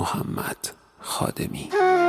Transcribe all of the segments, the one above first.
محمد خادمی.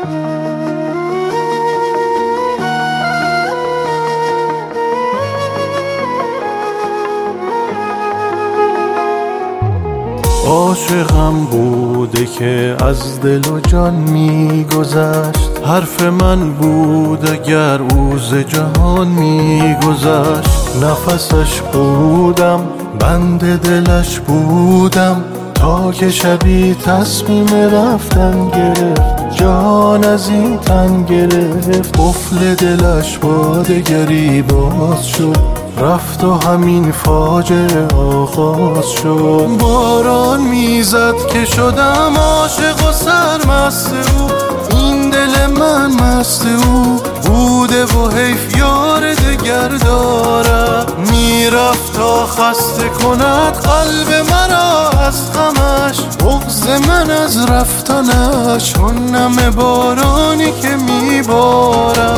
عاشقم بوده که از دل و جان میگذشت، حرف من بود اگر او ز جهان میگذشت. نفسش بودم، بند دلش بودم، تا که شبی تصمیم رفتن گرفت، جان از این تن گرفت. قفل دلش با دگری باز شد، رفت و همین فاجعه آغاز شد. باران میزد که شدم عاشق و سرمست او، این دل من مست او بوده و حیف یار دگر داره. میرفت تا خسته کند قلب مرا از غمش، بغض من از رفتنش چون نم بارانی که میباره.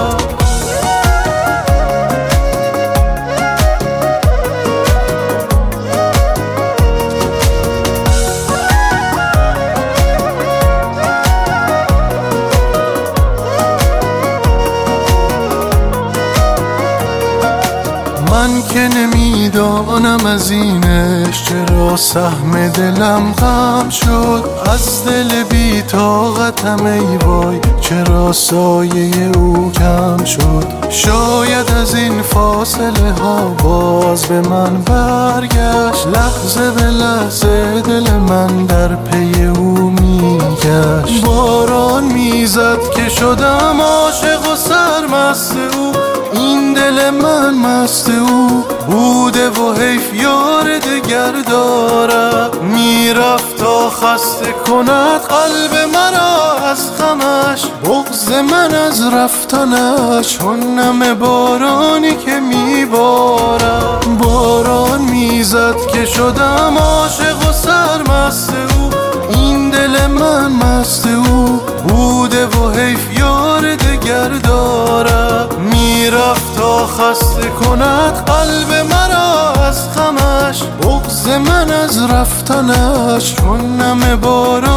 من که نمیدانم از اینش چرا سهم دلم غم شد، از دل بی طاقتم ای وای چرا سایه او کم شد. شاید از این فاصله ها باز به من برگشت، لحظه به لحظه دل من در پی او میگشت. باران میزد که شدم عاشق و سرمست او، این دل من مست او بوده و حیف یار دگر داره. میرفت تا خسته کند قلب مرا از غمش، بغض من از رفتنش چون نم بارانی که میباره. باران میزد که شدم عاشق و سرمست او، این دل من مست او بوده و حیف یار دگر داره. میرفت تا خسته کند قلب مرا از غمش، بغض من از رفتنش چون نم باران